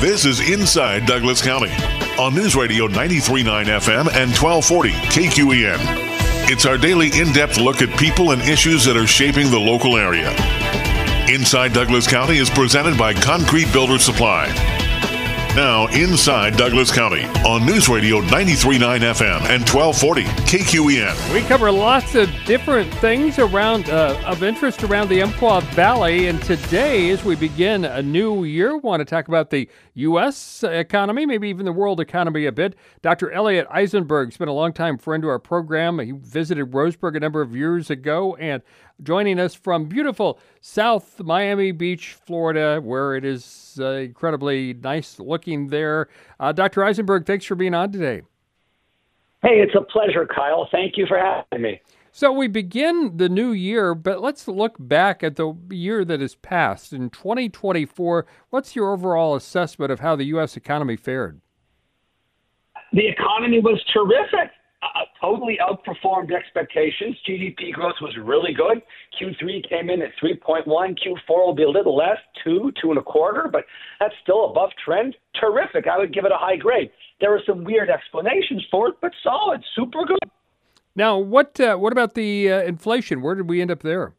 This is Inside Douglas County on News Radio 93.9 FM and 1240 KQEN. It's our daily in-depth look at people and issues that are shaping the local area. Inside Douglas County is presented by Concrete Builder Supply. Now, Inside Douglas County on News Radio 93.9 FM and 1240 KQEN. We cover lots of different things around of interest around the Umpqua Valley, and today, as we begin a new year, we want to talk about the U.S. economy, maybe even the world economy a bit. Dr. Elliot Eisenberg's been a longtime friend to our program. He visited Roseburg a number of years ago, and joining us from beautiful South Miami Beach, Florida, where it is incredibly nice looking there. Dr. Eisenberg, thanks for being on today. Hey, it's a pleasure, Kyle. Thank you for having me. So we begin the new year, but let's look back at the year that has passed. In 2024, what's your overall assessment of how the U.S. economy fared? The economy was terrific. Totally outperformed expectations. GDP growth was really good. Q3 came in at 3.1. Q4 will be a little less, 2.25, but that's still above trend. Terrific. I would give it a high grade. There are some weird explanations for it, but solid, super good. Now, what about the inflation? Where did we end up there?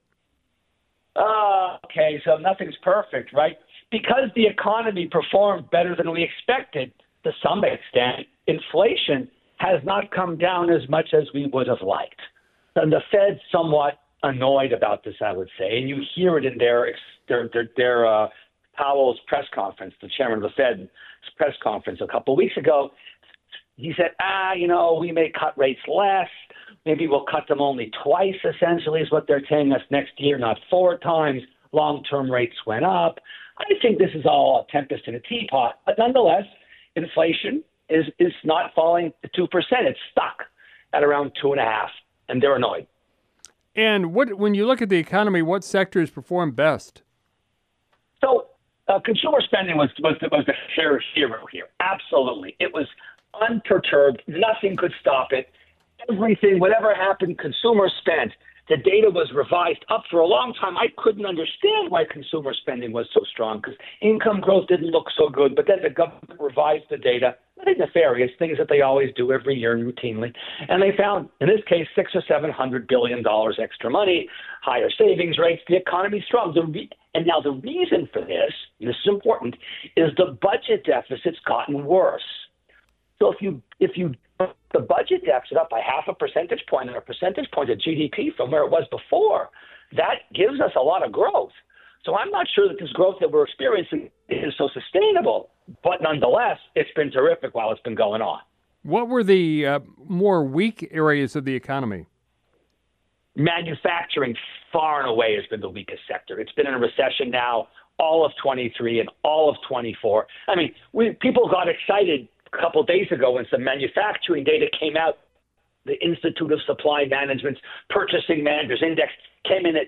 Okay, so nothing's perfect, right? Because the economy performed better than we expected, to some extent, inflation has not come down as much as we would have liked. And the Fed's somewhat annoyed about this, I would say, and you hear it in their Powell's press conference, the chairman of the Fed's press conference a couple of weeks ago. He said, we may cut rates less. Maybe we'll cut them only twice, essentially, is what they're telling us next year, not 4 times. Long-term rates went up. I think this is all a tempest in a teapot. But nonetheless, inflation is not falling to 2%. It's stuck at around 2.5%, and they're annoyed. And when you look at the economy, what sectors perform best? So consumer spending was the hero here. Absolutely. It was unperturbed. Nothing could stop it. Everything, whatever happened, consumers spent. The data was revised up for a long time. I couldn't understand why consumer spending was so strong because income growth didn't look so good. But then the government revised the data, nothing nefarious, things that they always do every year routinely. And they found, in this case, $600 or $700 billion extra money, higher savings rates, the economy's strong. And now the reason for this, and this is important, is the budget deficit's gotten worse. So if you the budget deficit up by 0.5 percentage point and a percentage point of GDP from where it was before, that gives us a lot of growth. So I'm not sure that this growth that we're experiencing is so sustainable, but nonetheless, it's been terrific while it's been going on. What were the more weak areas of the economy? Manufacturing far and away has been the weakest sector. It's been in a recession now all of 23 and all of 24. I mean, people got excited a couple of days ago when some manufacturing data came out. The Institute of Supply Management's Purchasing Managers Index came in at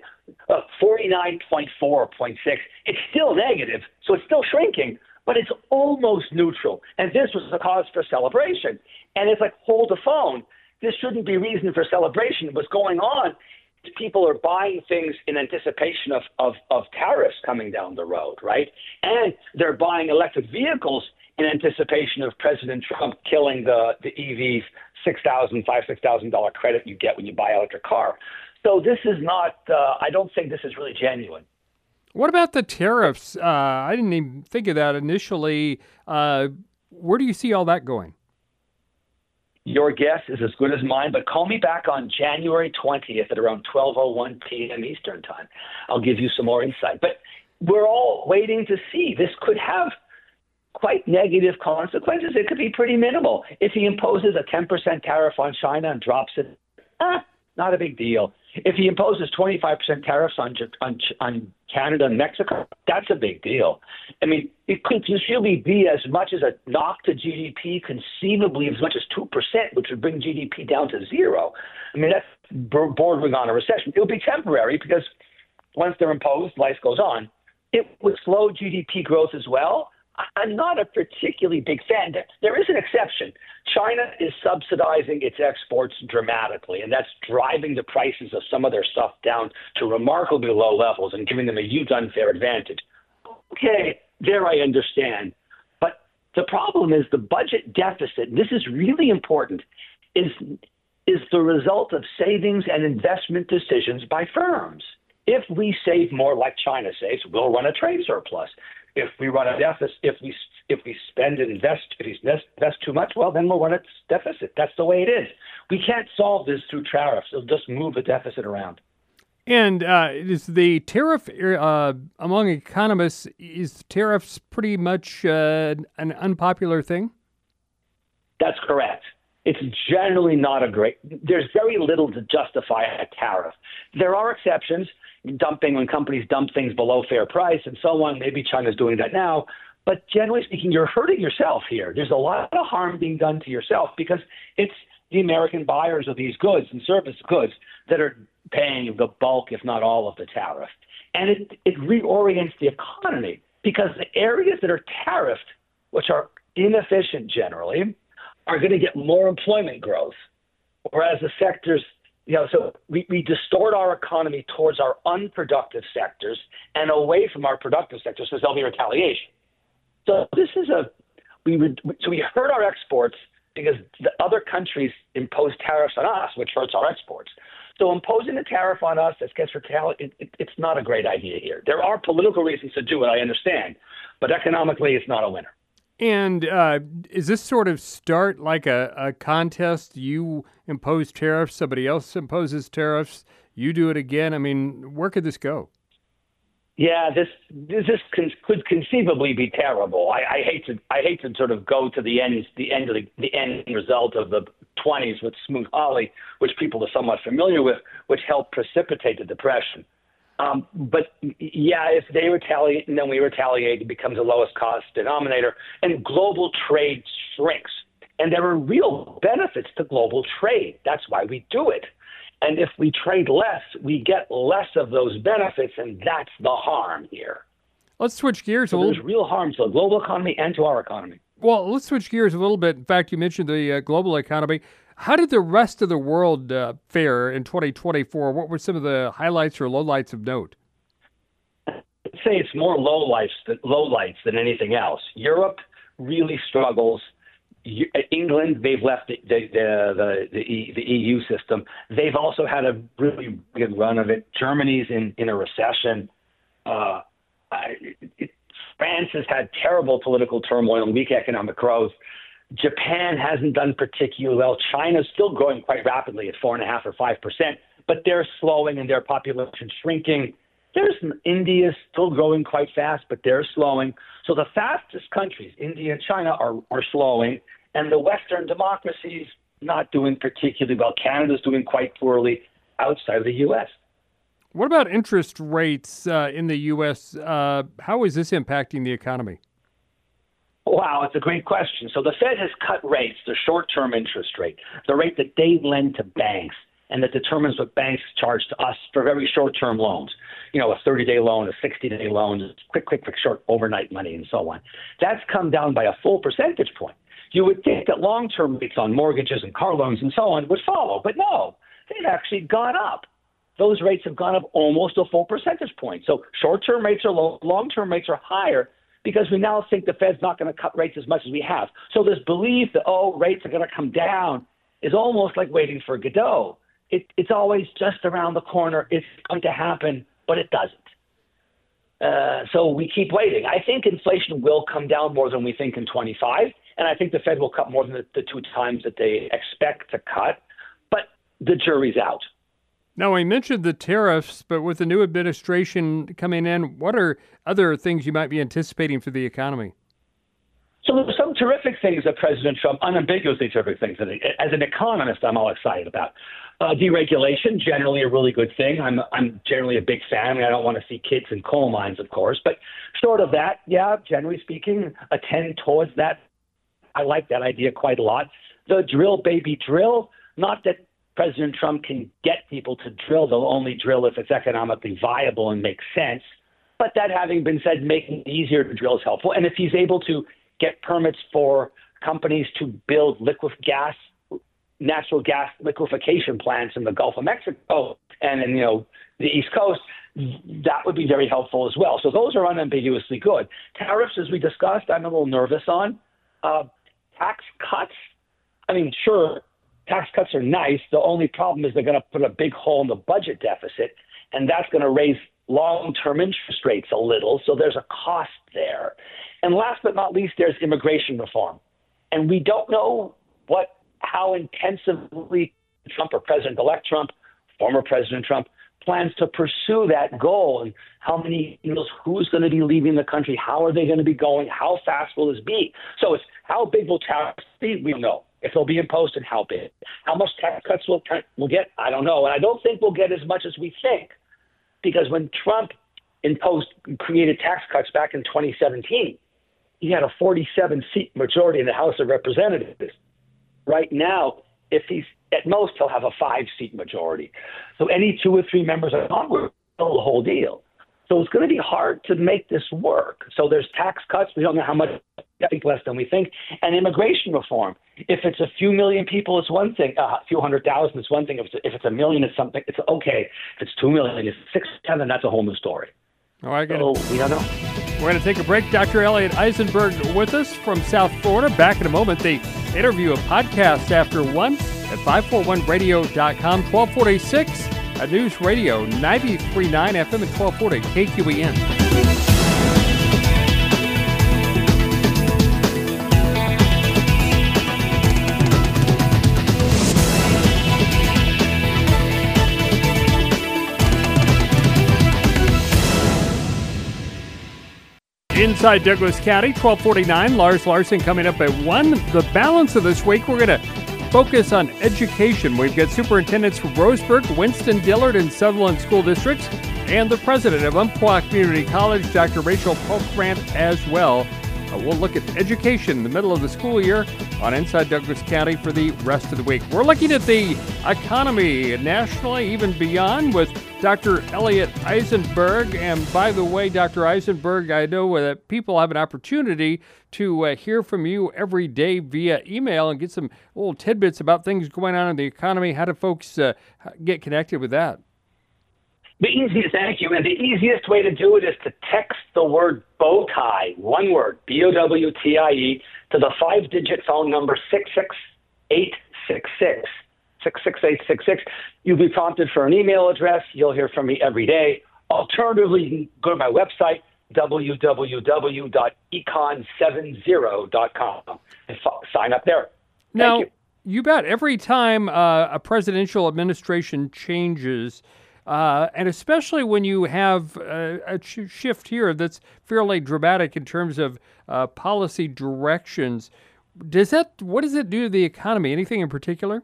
49.4.6. It's still negative, so it's still shrinking, but it's almost neutral. And this was a cause for celebration. And it's like, hold the phone. This shouldn't be reason for celebration. What's going on is people are buying things in anticipation of tariffs coming down the road, right? And they're buying electric vehicles in anticipation of President Trump killing the EVs, $6,000 credit you get when you buy an electric car. So this is not, I don't think this is really genuine. What about the tariffs? I didn't even think of that initially. Where do you see all that going? Your guess is as good as mine, but call me back on January 20th at around 12:01 p.m. Eastern time. I'll give you some more insight. But we're all waiting to see. This could have quite negative consequences. It could be pretty minimal. If he imposes a 10% tariff on China and drops it, not a big deal. If he imposes 25% tariffs on Canada and Mexico, that's a big deal. I mean, it could usually be as much as a knock to GDP, conceivably as much as 2%, which would bring GDP down to 0. I mean, that's bordering on a recession. It will be temporary because once they're imposed, life goes on. It would slow GDP growth as well. I'm not a particularly big fan. There is an exception. China is subsidizing its exports dramatically, and that's driving the prices of some of their stuff down to remarkably low levels and giving them a huge unfair advantage. Okay, there I understand. But The problem is the budget deficit, and this is really important, is the result of savings and investment decisions by firms. If we save more like China saves, we'll run a trade surplus. If we run a deficit, if we spend and invest too much, well, then we'll run a deficit. That's the way it is. We can't solve this through tariffs. It'll just move the deficit around. And is the tariff among economists, is tariffs pretty much an unpopular thing? That's correct. It's generally not there's very little to justify a tariff. There are exceptions, when companies dump things below fair price and so on. Maybe China's doing that now. But generally speaking, you're hurting yourself here. There's a lot of harm being done to yourself because it's the American buyers of these goods and service goods that are paying the bulk, if not all, of the tariff. And it reorients the economy because the areas that are tariffed, which are inefficient generally, are going to get more employment growth, whereas the sectors, so we distort our economy towards our unproductive sectors and away from our productive sectors, so there'll be retaliation. So we hurt our exports because the other countries impose tariffs on us, which hurts our exports. So imposing a tariff on us that gets retaliated, it's not a great idea here. There are political reasons to do it, I understand, but economically it's not a winner. And is this sort of start like a contest? You impose tariffs, somebody else imposes tariffs, you do it again? I mean, where could this go? Yeah, this could conceivably be terrible. I hate to sort of go to the end result of the 1920s with Smoot-Hawley, which people are somewhat familiar with, which helped precipitate the Depression. But yeah, if they retaliate and then we retaliate, it becomes the lowest cost denominator, and global trade shrinks. And there are real benefits to global trade. That's why we do it. And if we trade less, we get less of those benefits, and that's the harm here. Let's switch gears a little. There's real harm to the global economy and to our economy. Well, let's switch gears a little bit. In fact, you mentioned the global economy. How did the rest of the world fare in 2024? What were some of the highlights or lowlights of note? I'd say it's more lowlights than anything else. Europe really struggles. England, they've left the EU system. They've also had a really good run of it. Germany's in a recession. France has had terrible political turmoil and weak economic growth. Japan hasn't done particularly well. China's still growing quite rapidly at 4.5% or 5%, but they're slowing and their population shrinking. India's still growing quite fast, but they're slowing. So the fastest countries, India and China, are slowing, and the Western democracies not doing particularly well. Canada's doing quite poorly outside of the U.S. What about interest rates in the U.S.? How is this impacting the economy? Wow, it's a great question. So the Fed has cut rates, the short-term interest rate, the rate that they lend to banks, and that determines what banks charge to us for very short-term loans. A 30-day loan, a 60-day loan, quick, short overnight money, and so on. That's come down by a full percentage point. You would think that long-term rates on mortgages and car loans and so on would follow, but no, they've actually gone up. Those rates have gone up almost a full percentage point. So short-term rates are low, long-term rates are higher because we now think the Fed's not going to cut rates as much as we have. So this belief that, rates are going to come down is almost like waiting for Godot. It's always just around the corner. It's going to happen, but it doesn't. So we keep waiting. I think inflation will come down more than we think in 25, and I think the Fed will cut more than the 2 times that they expect to cut, but the jury's out. Now, I mentioned the tariffs, but with the new administration coming in, what are other things you might be anticipating for the economy? So there's some terrific things that President Trump, unambiguously terrific things, that as an economist, I'm all excited about. Deregulation, generally a really good thing. I'm generally a big fan. I don't want to see kids in coal mines, of course. But short of that, yeah, generally speaking, I tend towards that. I like that idea quite a lot. The drill, baby, drill, not that President Trump can get people to drill. They'll only drill if it's economically viable and makes sense. But that having been said, making it easier to drill is helpful. And if he's able to get permits for companies to build natural gas liquefaction plants in the Gulf of Mexico and in the East Coast, that would be very helpful as well. So those are unambiguously good. Tariffs, as we discussed, I'm a little nervous on. tax cuts. I mean, sure, tax cuts are nice. The only problem is they're going to put a big hole in the budget deficit, and that's going to raise long-term interest rates a little. So there's a cost there. And last but not least, there's immigration reform. And we don't know how intensively Trump or President-elect Trump, former President Trump, plans to pursue that goal, and how many who's going to be leaving the country, how are they going to be going, how fast will this be? So it's how big will tariffs be? We don't know. If they'll be imposed and how big. How much tax cuts we'll get? I don't know. And I don't think we'll get as much as we think, because when Trump created tax cuts back in 2017, he had a 47-seat majority in the House of Representatives. Right now, if he's at most, he'll have a 5-seat majority. So any 2 or 3 members of Congress will the whole deal. So it's going to be hard to make this work. So there's tax cuts. We don't know how much, I think less than we think. And immigration reform. If it's a few million people, it's one thing. A few 100,000, it's one thing. If it's a million, it's something. It's okay. If it's 2 million, it's 6, 7, that's a whole new story. All right, so we don't know. We're going to take a break. Dr. Elliot Eisenberg with us from South Florida. Back in a moment. The interview, a podcast after 1 at 541radio.com, 1246 at News Radio 93.9 FM and 1240 KQEN. Inside Douglas County, 1249. Lars Larson coming up at 1. The balance of this week, we're going to focus on education. We've got superintendents from Roseburg, Winston, Dillard, and Sutherland school districts, and the president of Umpqua Community College, Dr. Rachel Polkrant, as well. We'll look at education in the middle of the school year on Inside Douglas County for the rest of the week. We're looking at the economy nationally, even beyond, with Dr. Elliot Eisenberg. And by the way, Dr. Eisenberg, I know that people have an opportunity to hear from you every day via email and get some little tidbits about things going on in the economy. How do folks get connected with that? The easiest, thank you. And the easiest way to do it is to text the word bowtie, one word, BOWTIE, to the 5-digit phone number 66866. 66866. You'll be prompted for an email address. You'll hear from me every day. Alternatively, you can go to my website, www.econ70.com, and sign up there. Now, Thank you bet. Every time a presidential administration changes, and especially when you have a shift here that's fairly dramatic in terms of policy directions, what does it do to the economy? Anything in particular?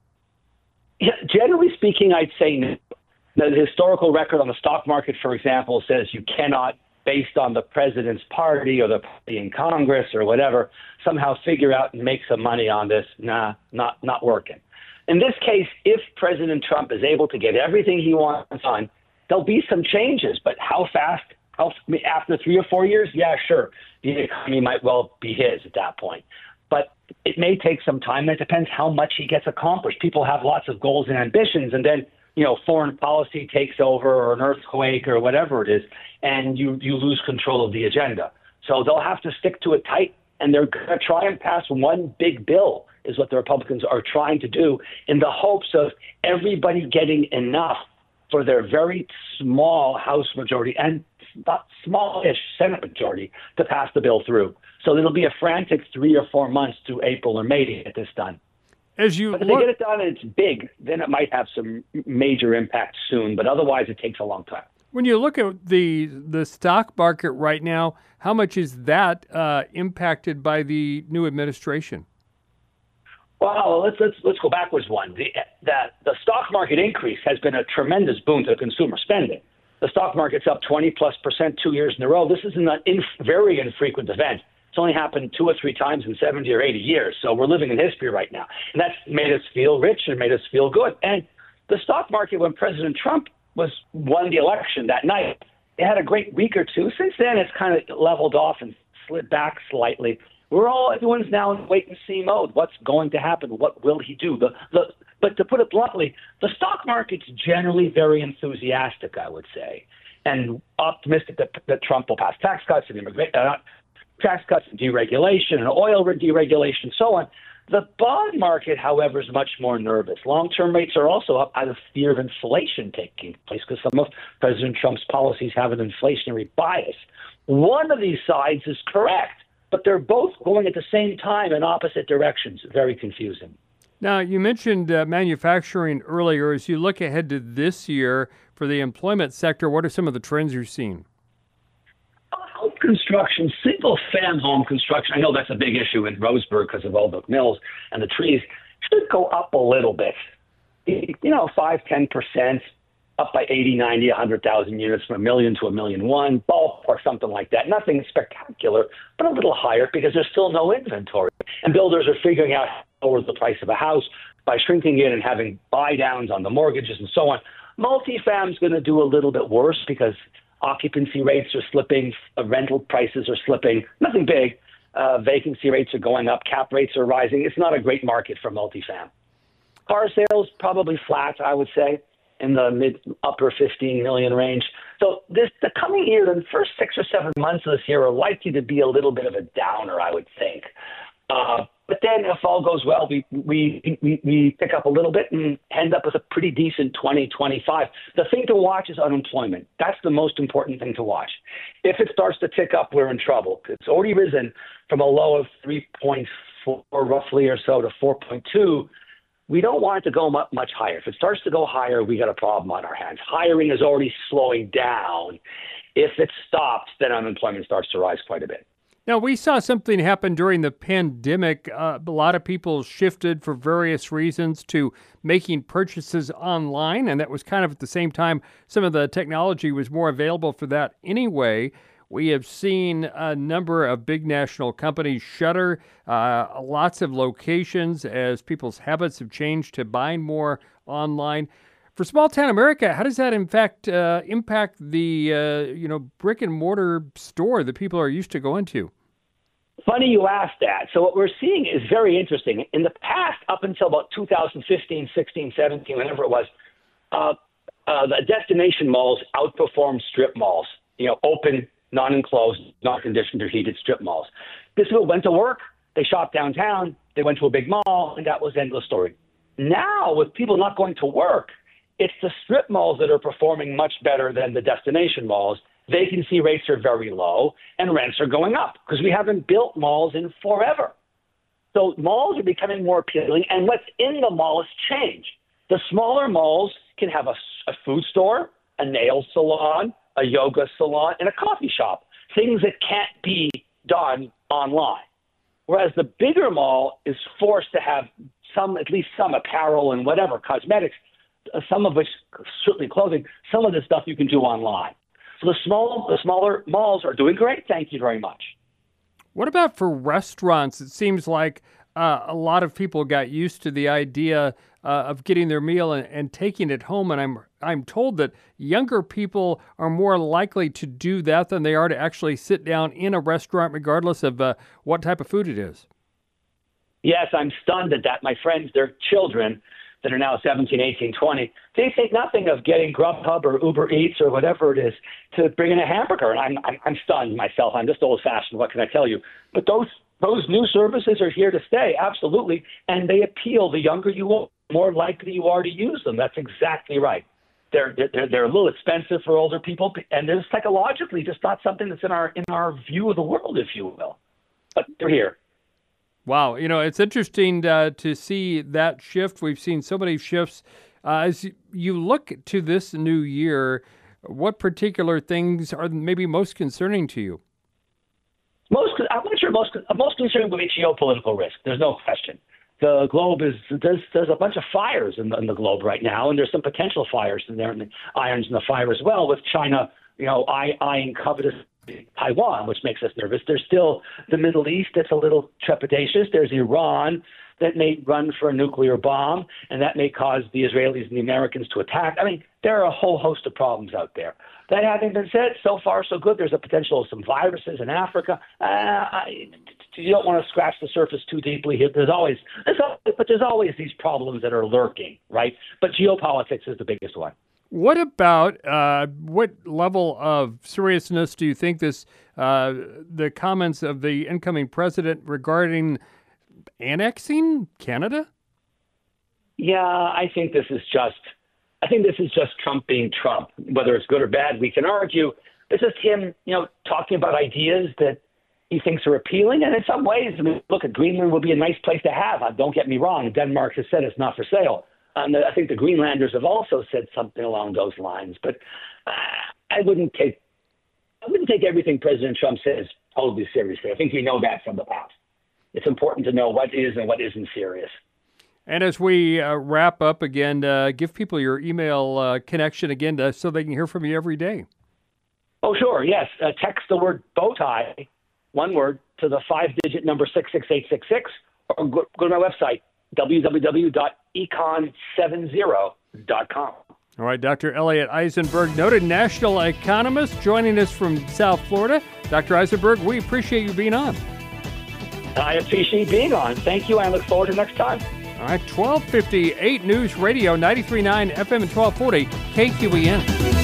Yeah, generally speaking, I'd say no. The historical record on the stock market, for example, says you cannot, based on the president's party or the party in Congress or whatever, somehow figure out and make some money on this. Nah, not working. In this case, if President Trump is able to get everything he wants on, there'll be some changes. But how fast? After 3 or 4 years? Yeah, sure. The economy might well be his at that point. But it may take some time. That depends how much he gets accomplished. People have lots of goals and ambitions, and then foreign policy takes over, or an earthquake, or whatever it is, and you lose control of the agenda. So they'll have to stick to it tight, and they're going to try and pass one big bill, is what the Republicans are trying to do, in the hopes of everybody getting enough for their very small House majority and not smallish Senate majority to pass the bill through. So it'll be a frantic 3 or 4 months through April or May to get this done. But if they get it done and it's big, then it might have some major impact soon. But otherwise, it takes a long time. When you look at the stock market right now, how much is that impacted by the new administration? Well, let's go backwards one. The stock market increase has been a tremendous boon to consumer spending. The stock market's up 20+% 2 years in a row. This is a very infrequent event. It's only happened 2 or 3 times in 70 or 80 years. So we're living in history right now. And that's made us feel rich and made us feel good. And the stock market, when President Trump won the election that night, it had a great week or two. Since then, it's kind of leveled off and slid back slightly. Everyone's now in wait-and-see mode. What's going to happen? What will he do? But to put it bluntly, the stock market's generally very enthusiastic, I would say, and optimistic that Trump will pass tax cuts and tax cuts and deregulation and oil deregulation and so on. The bond market, however, is much more nervous. Long-term rates are also up out of fear of inflation taking place because some of President Trump's policies have an inflationary bias. One of these sides is correct, but they're both going at the same time in opposite directions. Very confusing. Now, you mentioned manufacturing earlier. As you look ahead to this year for the employment sector, what are some of the trends you're seeing? Home construction, single-family home construction, I know that's a big issue in Roseburg because of all the mills and the trees, should go up a little bit. 5-10%, up by 80, 90, 100,000 units from 1 million to 1.1 million, ballpark, something like that. Nothing spectacular, but a little higher because there's still no inventory. And builders are figuring out how to lower the price of a house by shrinking it and having buy-downs on the mortgages and so on. Multifam's going to do a little bit worse because occupancy rates are slipping, rental prices are slipping. Nothing big. Vacancy rates are going up. Cap rates are rising. It's not a great market for multifam. Car sales probably flat, I would say, in the mid-upper 15 million range. So the coming year, the first 6 or 7 months of this year are likely to be a little bit of a downer, I would think. But then if all goes well, we pick up a little bit and end up with a pretty decent 2025. The thing to watch is unemployment. That's the most important thing to watch. If it starts to tick up, we're in trouble. It's already risen from a low of 3.4 roughly or so to 4.2. We don't want it to go much higher. If it starts to go higher, we got a problem on our hands. Hiring is already slowing down. If it stops, then unemployment starts to rise quite a bit. Now, we saw something happen during the pandemic. A lot of people shifted for various reasons to making purchases online, and that was kind of at the same time some of the technology was more available for that anyway. We have seen a number of big national companies shutter lots of locations as people's habits have changed to buying more online. For small town America, how does that in fact impact the brick and mortar store that people are used to going to? Funny you asked that. So what we're seeing is very interesting. In the past, up until about 2015, 16, 17, whenever it was, the destination malls outperformed strip malls. Open, non-enclosed, non-conditioned or heated strip malls. People went to work, they shopped downtown, they went to a big mall, and that was the end of the story. Now, with people not going to work, it's the strip malls that are performing much better than the destination malls. Vacancy rates are very low, and rents are going up because we haven't built malls in forever. So malls are becoming more appealing, and what's in the mall has changed. The smaller malls can have a food store, a nail salon, a yoga salon, and a coffee shop, things that can't be done online. Whereas the bigger mall is forced to have at least some apparel and whatever, cosmetics, some of which, certainly clothing, some of the stuff you can do online. So the smaller malls are doing great. Thank you very much. What about for restaurants? It seems like a lot of people got used to the idea of getting their meal and taking it home, and I'm told that younger people are more likely to do that than they are to actually sit down in a restaurant, regardless of what type of food it is. Yes, I'm stunned at that. My friends, their children that are now 17, 18, 20, they think nothing of getting Grubhub or Uber Eats or whatever it is to bring in a hamburger. And I'm stunned myself. I'm just old-fashioned. What can I tell you? But those new services are here to stay, absolutely, and they appeal. The younger you are, the more likely you are to use them. That's exactly right. They're a little expensive for older people, and they're psychologically just not something that's in our view of the world, if you will. But they're here. Wow, it's interesting to see that shift. We've seen so many shifts. As you look to this new year, what particular things are maybe most concerning to you? I'm not sure most concerning would be geopolitical risk. There's no question. The globe there's a bunch of fires in the globe right now, and there's some potential fires in there, and the irons in the fire as well, with China, eyeing covetous Taiwan, which makes us nervous. There's still the Middle East that's a little trepidatious. There's Iran that may run for a nuclear bomb, and that may cause the Israelis and the Americans to attack. I mean, there are a whole host of problems out there. That having been said, so far so good. There's a potential of some viruses in Africa. You don't want to scratch the surface too deeply here. There's always these problems that are lurking, right? But geopolitics is the biggest one. What about what level of seriousness do you think the comments of the incoming president regarding annexing Canada? Yeah, I think this is just Trump being Trump. Whether it's good or bad, we can argue. It's just him, talking about ideas that he thinks are appealing. And in some ways, look, Greenland would be a nice place to have. Don't get me wrong. Denmark has said it's not for sale. I think the Greenlanders have also said something along those lines. But I wouldn't take everything President Trump says totally seriously. I think we know that from the past. It's important to know what is and what isn't serious. And as we wrap up again, give people your email connection again so they can hear from you every day. Oh, sure. Yes. Text the word bowtie, one word, to the 5-digit number 66866, or go to my website, www.econ70.com. All right, Dr. Elliot Eisenberg, noted national economist, joining us from South Florida. Dr. Eisenberg, we appreciate you being on. I appreciate being on. Thank you. I look forward to next time. All right, 1258 News Radio, 93.9 FM and 1240 KQEN.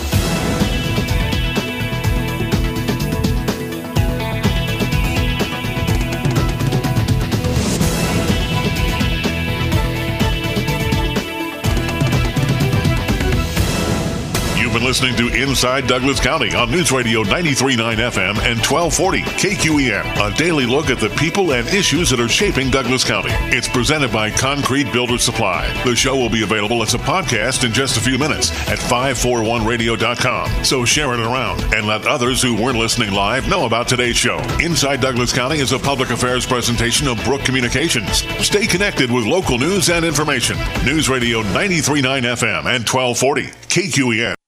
Listening to Inside Douglas County on News Radio 93.9 FM and 1240 KQEN, a daily look at the people and issues that are shaping Douglas County. It's presented by Concrete Builder Supply. The show will be available as a podcast in just a few minutes at 541radio.com. So share it around and let others who weren't listening live know about today's show. Inside Douglas County is a public affairs presentation of Brook Communications. Stay connected with local news and information. News Radio 93.9 FM and 1240 KQEN.